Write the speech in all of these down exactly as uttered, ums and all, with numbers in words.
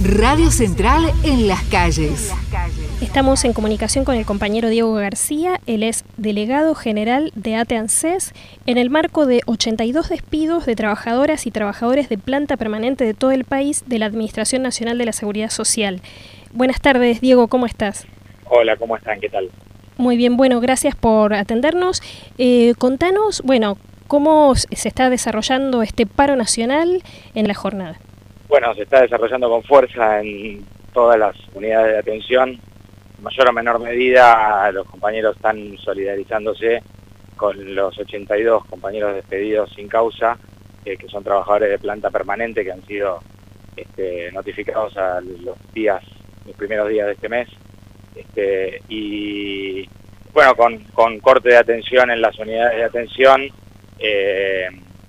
Radio Central en las calles. Estamos en comunicación con el compañero Diego García, él es delegado general de A T E ANSES, en el marco de ochenta y dos despidos de trabajadoras y trabajadores de planta permanente de todo el país de la Administración Nacional de la Seguridad Social. Buenas tardes, Diego, ¿cómo estás? Hola, ¿cómo están? ¿Qué tal? Muy bien, bueno, gracias por atendernos. Eh, contanos, bueno, cómo se está desarrollando este paro nacional en la jornada. Bueno, se está desarrollando con fuerza en todas las unidades de atención. En mayor o menor medida, los compañeros están solidarizándose con los ochenta y dos compañeros despedidos sin causa, eh, que son trabajadores de planta permanente que han sido este, notificados a los días, los primeros días de este mes. Este, y bueno, con, con corte de atención en las unidades de atención, eh,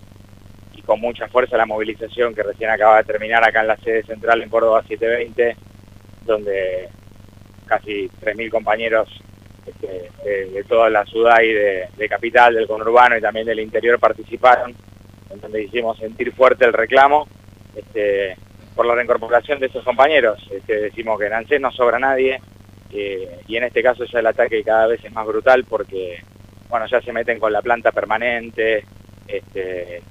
con mucha fuerza la movilización que recién acaba de terminar acá en la sede central en Córdoba setecientos veinte, donde casi tres mil compañeros este, de, de toda la ciudad y de, de capital, del conurbano y también del interior participaron, en donde hicimos sentir fuerte el reclamo este, por la reincorporación de esos compañeros. Este, decimos que en ANSES no sobra nadie, eh, y en este caso ya el ataque cada vez es más brutal porque bueno, ya se meten con la planta permanente, este,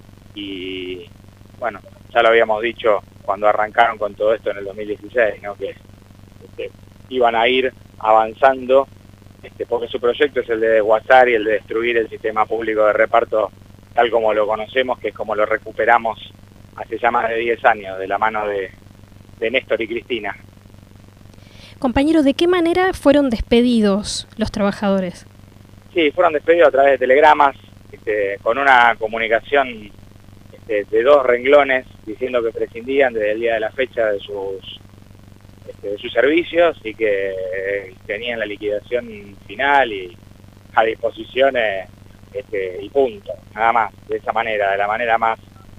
y bueno, ya lo habíamos dicho cuando arrancaron con todo esto en el dos mil dieciséis, ¿no? Que este, iban a ir avanzando, este, porque su proyecto es el de desguazar y el de destruir el sistema público de reparto tal como lo conocemos, que es como lo recuperamos hace ya más de diez años, de la mano de, de Néstor y Cristina. Compañeros, ¿de qué manera fueron despedidos los trabajadores? Sí, fueron despedidos a través de telegramas, este, con una comunicación De, de dos renglones diciendo que prescindían desde el día de la fecha de sus este, de sus servicios y que eh, tenían la liquidación final y a disposición eh, este, y punto, nada más, de esa manera, de la manera más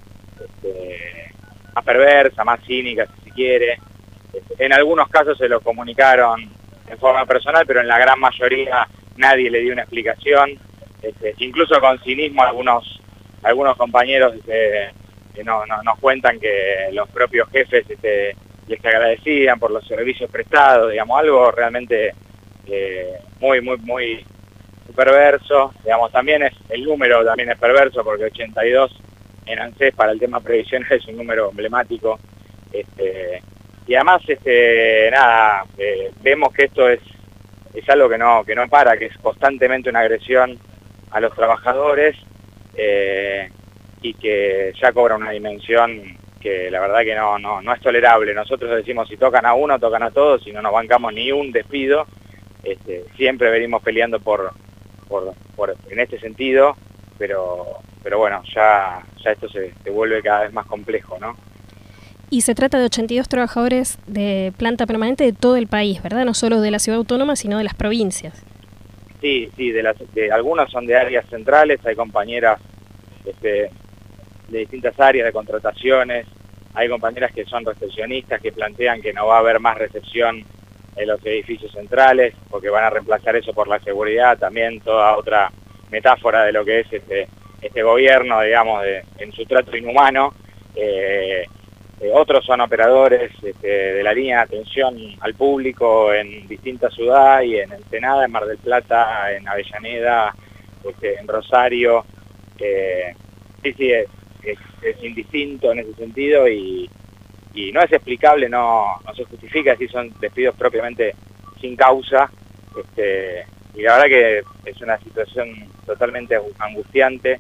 este, más perversa, más cínica si se quiere. Este, en algunos casos se lo comunicaron en forma personal, pero en la gran mayoría nadie le dio una explicación, este, incluso con cinismo algunos Algunos compañeros este, que no, no, nos cuentan que los propios jefes este, les agradecían por los servicios prestados, digamos, algo realmente eh, muy, muy, muy perverso. Digamos, también es, el número también es perverso porque ochenta y dos en ANSES para el tema previsional es un número emblemático. Este, y además, este, nada, eh, vemos que esto es, es algo que no, que no para, que es constantemente una agresión a los trabajadores. Eh, y que ya cobra una dimensión que la verdad que no, no, no es tolerable. Nosotros decimos, si tocan a uno, tocan a todos, y no nos bancamos ni un despido. Este, siempre venimos peleando por, por, por en este sentido, pero, pero bueno, ya, ya esto se, se vuelve cada vez más complejo, ¿no? Y se trata de ochenta y dos trabajadores de planta permanente de todo el país, ¿verdad? No solo de la ciudad autónoma, sino de las provincias. Sí, sí, de las, de, algunos son de áreas centrales, hay compañeras este, de distintas áreas de contrataciones, hay compañeras que son recepcionistas que plantean que no va a haber más recepción en los edificios centrales porque van a reemplazar eso por la seguridad, también toda otra metáfora de lo que es este, este gobierno, digamos, de, en su trato inhumano. Eh, Eh, otros son operadores este, de la línea de atención al público en distintas ciudades, y en Ensenada, en Mar del Plata, en Avellaneda, este, en Rosario. Eh, sí, sí, es, es, es indistinto en ese sentido y, y no es explicable, no, no se justifica si son despidos propiamente sin causa. Este, y la verdad que es una situación totalmente angustiante.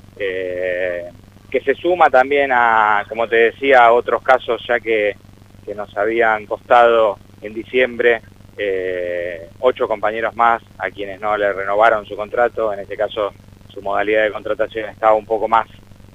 Eh, que se suma también a, como te decía, a otros casos ya que, que nos habían costado en diciembre eh, ocho compañeros más a quienes no le renovaron su contrato. En este caso su modalidad de contratación estaba un poco más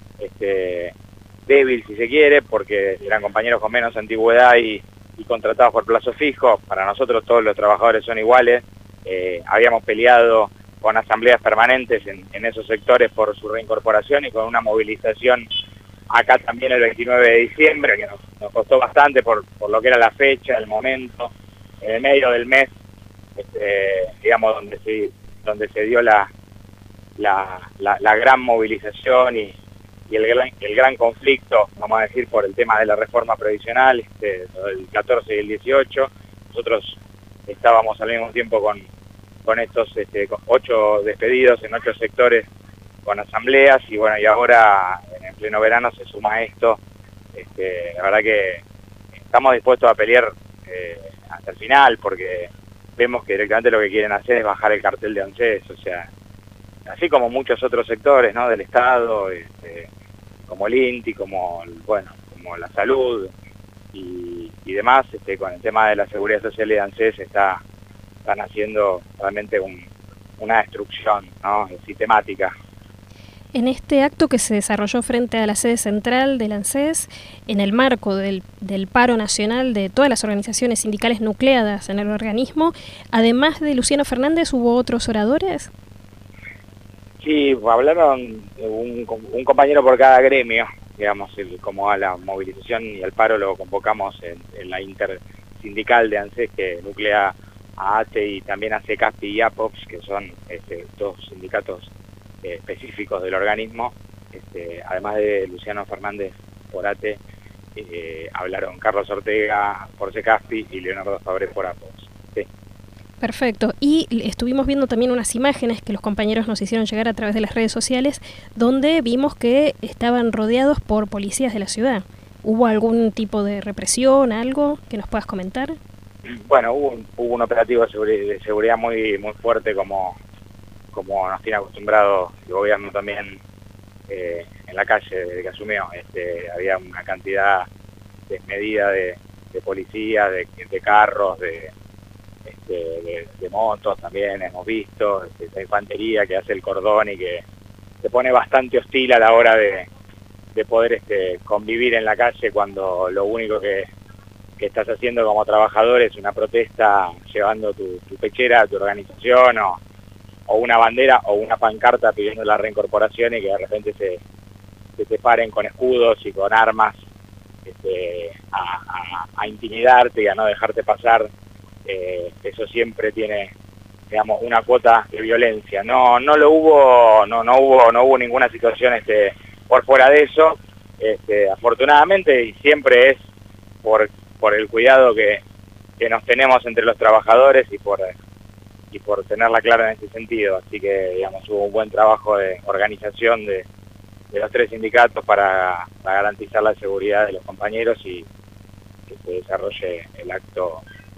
este, débil, si se quiere, porque eran compañeros con menos antigüedad y, y contratados por plazo fijo. Para nosotros todos los trabajadores son iguales. Eh, habíamos peleado con asambleas permanentes en, en esos sectores por su reincorporación y con una movilización acá también el veintinueve de diciembre, que nos, nos costó bastante por, por lo que era la fecha, el momento, en el medio del mes, este, digamos, donde se, donde se dio la, la, la, la gran movilización y, y el gran, el gran conflicto, vamos a decir, por el tema de la reforma previsional, este, el catorce y el dieciocho. Nosotros estábamos al mismo tiempo con, con estos este, con ocho despedidos en ocho sectores con asambleas, y bueno, y ahora en el pleno verano se suma esto. Este, la verdad que estamos dispuestos a pelear eh, hasta el final, porque vemos que directamente lo que quieren hacer es bajar el cartel de ANSES, o sea, así como muchos otros sectores, ¿no?, del Estado, este, como el INTI, como, bueno, como la salud y, y demás, este, con el tema de la seguridad social y de ANSES está, están haciendo realmente un, una destrucción, ¿no?, sistemática. En este acto que se desarrolló frente a la sede central del ANSES, en el marco del, del paro nacional de todas las organizaciones sindicales nucleadas en el organismo, además de Luciano Fernández, ¿hubo otros oradores? Sí, hablaron un, un compañero por cada gremio, digamos, el, como a la movilización y al paro lo convocamos en, en la intersindical de ANSES, que nuclea a ATE y también a CECASPI y APOPS, que son este, dos sindicatos eh, específicos del organismo. Este, además de Luciano Fernández por ATE, eh, hablaron Carlos Ortega por CECASPI y Leonardo Fabré por APOPS. Sí. Perfecto. Y estuvimos viendo también unas imágenes que los compañeros nos hicieron llegar a través de las redes sociales, donde vimos que estaban rodeados por policías de la ciudad. ¿Hubo algún tipo de represión, algo que nos puedas comentar? Bueno, hubo un, hubo un operativo de seguridad muy muy fuerte, como, como nos tiene acostumbrado el gobierno también eh, en la calle desde que asumió. Este, había una cantidad desmedida de, de policías, de, de carros, de... Este, de, de motos también hemos visto, este, la infantería que hace el cordón y que se pone bastante hostil a la hora de, de poder este, convivir en la calle, cuando lo único que, que estás haciendo como trabajador es una protesta llevando tu, tu pechera, tu organización, o, o una bandera o una pancarta pidiendo la reincorporación, y que de repente se, se te paren con escudos y con armas este, a, a, a intimidarte y a no dejarte pasar. Eh, eso siempre tiene, digamos, una cuota de violencia. No, no lo hubo, no, no hubo, no hubo ninguna situación este, por fuera de eso, este, afortunadamente, y siempre es por, por el cuidado que, que nos tenemos entre los trabajadores y por y por tenerla clara en ese sentido. Así que, digamos, hubo un buen trabajo de organización de, de los tres sindicatos para, para garantizar la seguridad de los compañeros y que se desarrolle el acto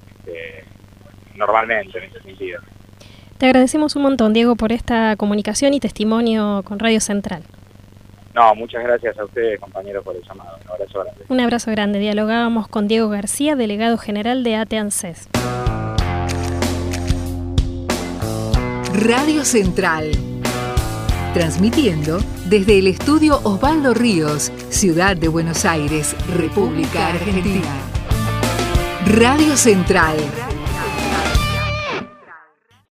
normalmente en ese sentido. Te agradecemos un montón, Diego, por esta comunicación y testimonio con Radio Central. No, muchas gracias a ustedes, compañeros, por el llamado. Un abrazo grande. Un abrazo grande. Dialogábamos con Diego García, delegado general de ATE ANSES. Radio Central. Transmitiendo desde el estudio Osvaldo Ríos, Ciudad de Buenos Aires, República Argentina. Radio Central.